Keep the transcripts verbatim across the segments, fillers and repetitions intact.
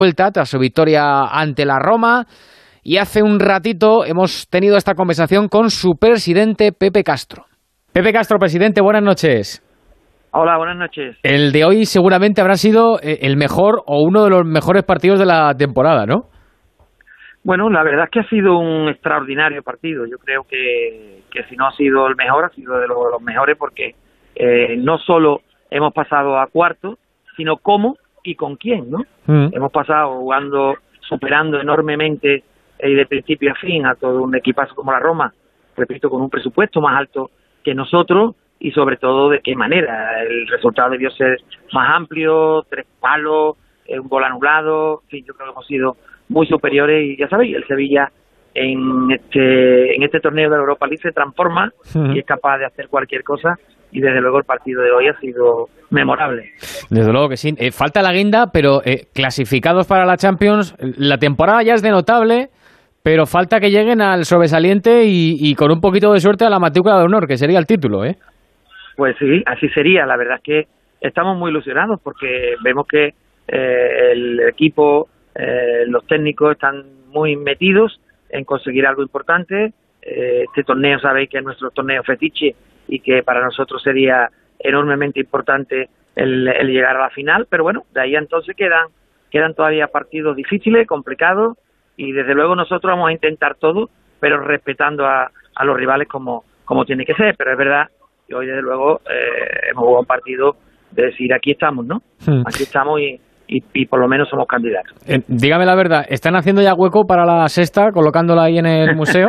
vuelta tras su victoria ante la Roma, y hace un ratito hemos tenido esta conversación con su presidente Pepe Castro. Pepe Castro, presidente, buenas noches. Hola, buenas noches. El de hoy seguramente habrá sido el mejor o uno de los mejores partidos de la temporada, ¿no? Bueno, la verdad es que ha sido un extraordinario partido. Yo creo que, que si no ha sido el mejor, ha sido de los, los mejores, porque eh, no solo hemos pasado a cuartos, sino cómo y con quién, ¿no? Mm. Hemos pasado jugando, superando enormemente y de principio a fin a todo un equipazo como la Roma, repito, con un presupuesto más alto que nosotros, y sobre todo de qué manera. El resultado debió ser más amplio, tres palos, un gol anulado, en fin, yo creo que hemos sido muy superiores, y ya sabéis, el Sevilla en este en este torneo de la Europa League se transforma uh-huh. y es capaz de hacer cualquier cosa, y desde luego el partido de hoy ha sido memorable. Desde luego que sí. Eh, falta la guinda, pero eh, clasificados para la Champions, la temporada ya es de notable, pero falta que lleguen al sobresaliente y, y con un poquito de suerte a la matrícula de honor, que sería el título, ¿eh? Pues sí, así sería. La verdad es que estamos muy ilusionados porque vemos que eh, el equipo, eh, los técnicos están muy metidos en conseguir algo importante. Eh, este torneo, sabéis que es nuestro torneo fetiche y que para nosotros sería enormemente importante el, el llegar a la final, pero bueno, de ahí entonces quedan quedan todavía partidos difíciles, complicados, y desde luego nosotros vamos a intentar todo, pero respetando a, a los rivales como, como tiene que ser. Pero es verdad que hoy desde luego eh, hemos jugado un partido de decir aquí estamos, ¿no? Hmm. Aquí estamos y, y, y por lo menos somos candidatos. Eh, dígame la verdad, ¿están haciendo ya hueco para la sexta, colocándola ahí en el museo?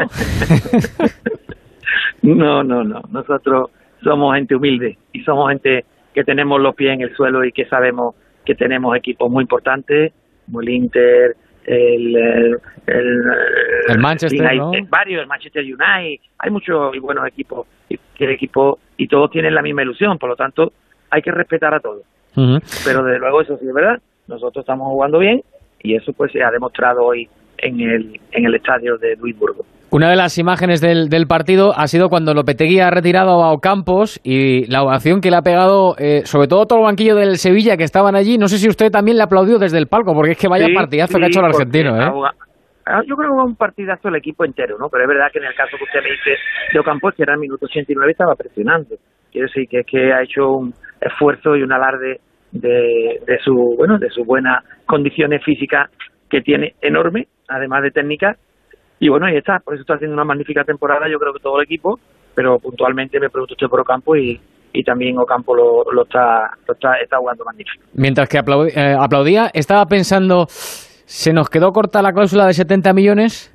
No, no, no. Nosotros somos gente humilde y somos gente que tenemos los pies en el suelo y que sabemos que tenemos equipos muy importantes, como el Inter, el, el, el, el Manchester, United, ¿no? Varios, el Manchester United. Hay muchos y buenos equipos y, equipo, y todos tienen la misma ilusión, por lo tanto hay que respetar a todos. Uh-huh. Pero desde luego eso sí es verdad, nosotros estamos jugando bien y eso pues se ha demostrado hoy en el, en el estadio de Duisburgo. Una de las imágenes del, del partido ha sido cuando Lopetegui ha retirado a Ocampos y la ovación que le ha pegado, eh, sobre todo todo el banquillo del Sevilla que estaban allí. No sé si usted también le aplaudió desde el palco, porque es que vaya sí, partidazo sí, que ha hecho el argentino, ¿eh? Yo creo que fue un partidazo el equipo entero, ¿no? Pero es verdad que en el caso que usted me dice de Ocampos, que era el minuto ochenta y nueve, estaba presionando. Quiero decir que es que ha hecho un esfuerzo y un alarde de, de su bueno de sus buenas condiciones físicas que tiene enorme, además de técnica. Y bueno, ahí está, por eso está haciendo una magnífica temporada, yo creo que todo el equipo, pero puntualmente me pregunto usted por Ocampo y, y también Ocampo lo, lo, está, lo está, está jugando magnífico. Mientras que aplaudí, eh, aplaudía, estaba pensando, ¿se nos quedó corta la cláusula de setenta millones?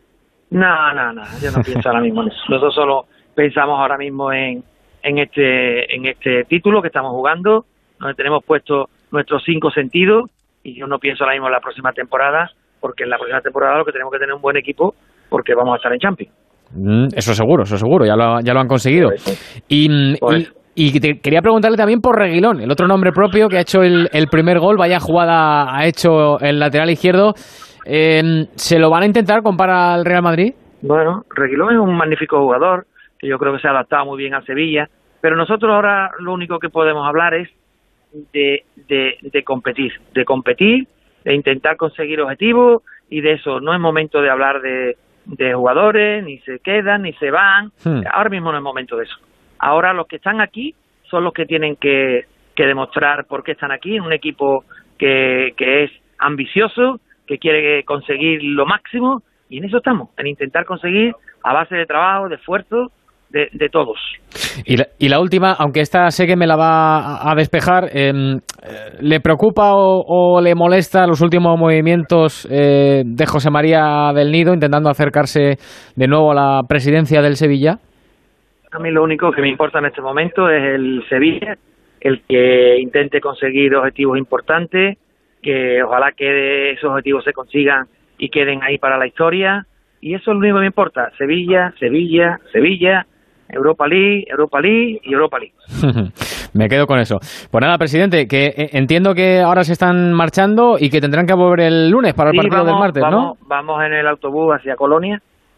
No, no, no, yo no pienso ahora mismo en eso. Nosotros solo pensamos ahora mismo en, en, este, en este título que estamos jugando, donde tenemos puesto nuestros cinco sentidos, y yo no pienso ahora mismo en la próxima temporada, porque en la próxima temporada lo que tenemos que tener un buen equipo, porque vamos a estar en Champions. Mm, eso seguro, eso seguro, ya lo, ya lo han conseguido. Y, y, y te quería preguntarle también por Reguilón, el otro nombre propio que ha hecho el, el primer gol, vaya jugada ha hecho el lateral izquierdo. Eh, ¿Se lo van a intentar comparar al Real Madrid? Bueno, Reguilón es un magnífico jugador, que yo creo que se ha adaptado muy bien a Sevilla, pero nosotros ahora lo único que podemos hablar es de, de, de competir, de competir, de intentar conseguir objetivos, y de eso no es momento de hablar de, de jugadores, ni se quedan, ni se van. Hmm. Ahora mismo no es momento de eso. Ahora los que están aquí son los que tienen que, que demostrar por qué están aquí, en un equipo que, que es ambicioso, que quiere conseguir lo máximo, y en eso estamos, en intentar conseguir a base de trabajo, de esfuerzo, de, de todos. Y la, y la última, aunque esta sé que me la va a despejar, eh, ¿le preocupa o, o le molesta los últimos movimientos eh, de José María del Nido intentando acercarse de nuevo a la presidencia del Sevilla? A mí lo único que me importa en este momento es el Sevilla, el que intente conseguir objetivos importantes, que ojalá que esos objetivos se consigan y queden ahí para la historia, y eso es lo único que me importa. Sevilla, Sevilla, Sevilla, Europa League, Europa League y Europa League. Me quedo con eso. Pues nada, presidente, que entiendo que ahora se están marchando y que tendrán que volver el lunes para el sí, partido vamos, del martes, vamos, ¿no? Vamos en el autobús hacia Colonia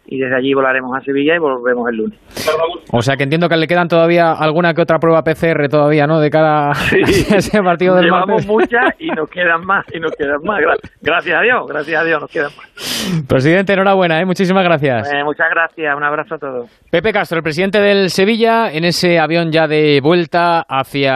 y desde allí volaremos a Sevilla y volvemos el lunes. O sea que entiendo que le quedan todavía alguna que otra prueba P C R todavía, ¿no? De cara sí, a ese partido del llevamos martes. muchas y nos quedan más, y nos quedan más. Gracias a Dios, gracias a Dios nos quedan más. Presidente, enhorabuena, ¿eh? Muchísimas gracias. Eh, muchas gracias, un abrazo a todos. Pepe Castro, el presidente del Sevilla, en ese avión ya de vuelta hacia